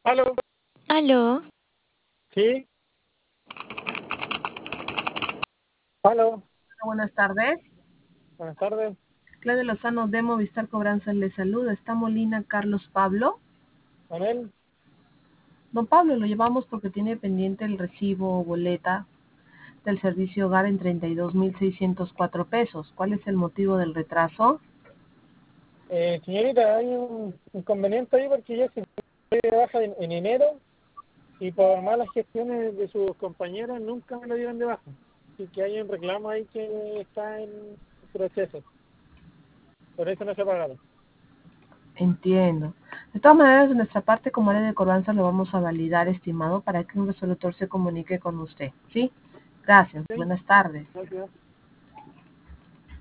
Aló, Aló, sí, aló, Buenas tardes. buenas tardes, Claudia Lozano de Movistar Cobranzas le saluda. Está Molina Carlos Pablo. Manuel. Don Pablo, lo llevamos porque tiene pendiente el recibo o boleta del servicio hogar en 32.604 pesos. ¿Cuál es el motivo del retraso? Señorita, hay un inconveniente ahí porque yo estoy de baja en enero y por malas gestiones de sus compañeros nunca me lo dieron de baja. Así que hay un reclamo ahí que está en proceso. Por eso no se ha pagado. Entiendo. De todas maneras, de nuestra parte, como área de cobranzas, lo vamos a validar, estimado, para que un resolutor se comunique con usted. ¿Sí? Gracias. Sí, Buenas tardes. gracias.